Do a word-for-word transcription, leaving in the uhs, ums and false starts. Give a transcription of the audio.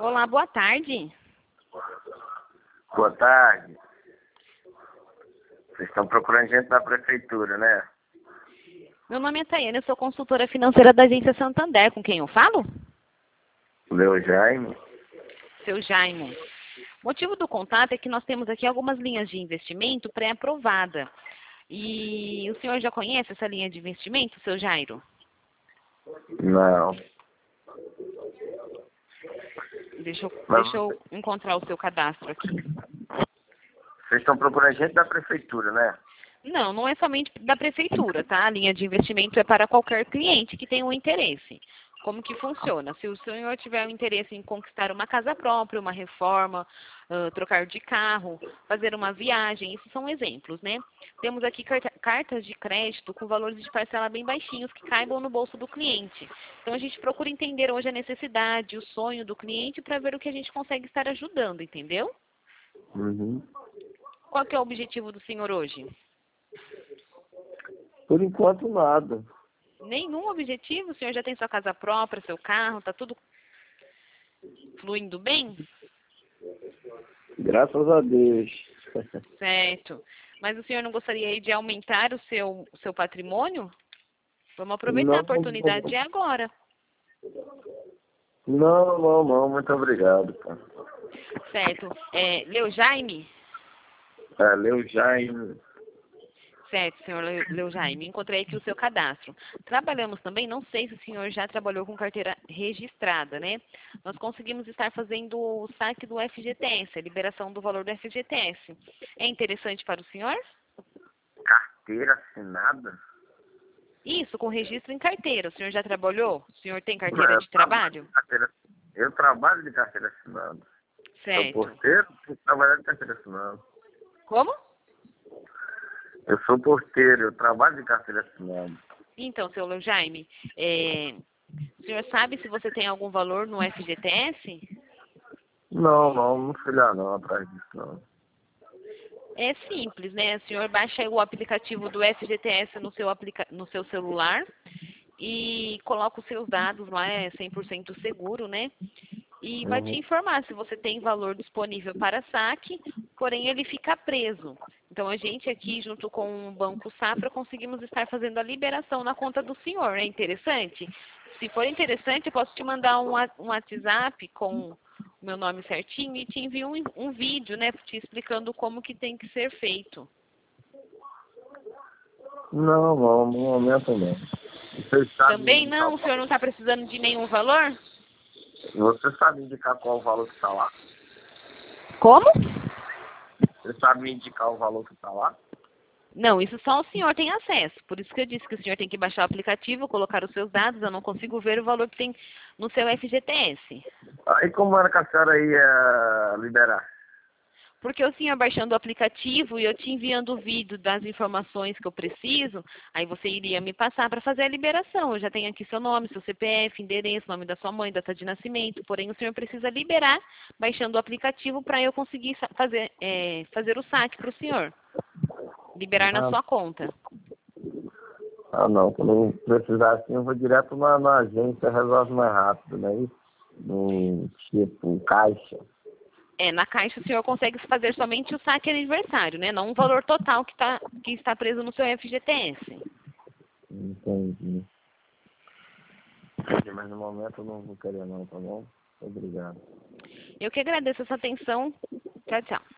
Olá, boa tarde. Boa tarde. Vocês estão procurando gente da prefeitura, né? Meu nome é Tayane, eu sou consultora financeira da Agência Santander. Com quem eu falo? Meu Jaime. Seu Jaime. O motivo do contato é que nós temos aqui algumas linhas de investimento pré-aprovada. E o senhor já conhece essa linha de investimento, seu Jairo? Não. Deixa eu, Mas deixa eu encontrar o seu cadastro aqui. Vocês estão procurando gente da prefeitura, né? Não, não é somente da prefeitura, tá? A linha de investimento é para qualquer cliente que tenha um interesse. Como que funciona? Se o senhor tiver um interesse em conquistar uma casa própria, uma reforma, uh, trocar de carro, fazer uma viagem, esses são exemplos, né? Temos aqui carta, cartas de crédito com valores de parcela bem baixinhos que caibam no bolso do cliente. Então a gente procura entender hoje a necessidade, o sonho do cliente para ver o que a gente consegue estar ajudando, entendeu? Uhum. Qual que é o objetivo do senhor hoje? Por enquanto, nada. Nenhum objetivo? O senhor já tem sua casa própria, seu carro, tá tudo fluindo bem? Graças a Deus. Certo. Mas o senhor não gostaria aí de aumentar o seu, o seu patrimônio? Vamos aproveitar Não, a oportunidade de agora. não, não, não. Muito obrigado, cara. Certo. É, Leu Jaime? É, Leu Jaime. Certo, senhor Leu Leu Jaime. Encontrei aqui o seu cadastro. Trabalhamos também, não sei se o senhor já trabalhou com carteira registrada, né? Nós conseguimos estar fazendo o saque do F G T S, a liberação do valor do F G T S. É interessante para o senhor? Carteira assinada? Isso, com registro em carteira. O senhor já trabalhou? O senhor tem Não, carteira eu de trabalho trabalho? de carteira- Eu trabalho de carteira assinada. Sou Certo. porteiro, tenho que trabalhar de carteira assinada. Como? Eu sou porteiro, eu trabalho de carteira assinada. Então, seu Leu Jaime, é, o senhor sabe se você tem algum valor no F G T S? Não, não, não fui lá não, atrás disso não. É simples, né? O senhor baixa o aplicativo do F G T S no seu, aplica no seu celular e coloca os seus dados lá, é cem por cento seguro, né? E vai te Uhum. informar se você tem valor disponível para saque, porém ele fica preso. Então a gente aqui, junto com o Banco Safra, conseguimos estar fazendo a liberação na conta do senhor. É interessante? Se for interessante, eu posso te mandar um, wa- um WhatsApp com o meu nome certinho e te envio um, um vídeo, né, te explicando como que tem que ser feito. Não, não, no momento não. Você sabe me Também indicar, não? O senhor não está precisando de nenhum valor? você sabe indicar qual o valor que está lá? Como? Você sabe me indicar o valor que está lá? Não, isso só o senhor tem acesso. Por isso que eu disse que o senhor tem que baixar o aplicativo, colocar os seus dados. Eu não consigo ver o valor que tem no seu F G T S. Aí como era que a senhora ia liberar? Porque o senhor baixando o aplicativo e eu te enviando o vídeo das informações que eu preciso, aí você iria me passar para fazer a liberação. Eu já tenho aqui seu nome, seu C P F, endereço, nome da sua mãe, data de nascimento. Porém, o senhor precisa liberar baixando o aplicativo para eu conseguir sa- fazer, é, fazer o saque para o senhor. Liberar na Ah, sua conta. ah não, quando eu precisar assim eu vou direto na, na agência, resolve mais rápido, né? Isso? No tipo caixa. É, na Caixa o senhor consegue fazer somente o saque aniversário, né? Não um valor total que, tá, que está preso no seu F G T S. Entendi. Entendi, mas no momento eu não vou querer não, tá bom? Obrigado. Eu que agradeço essa atenção. Tchau, tchau.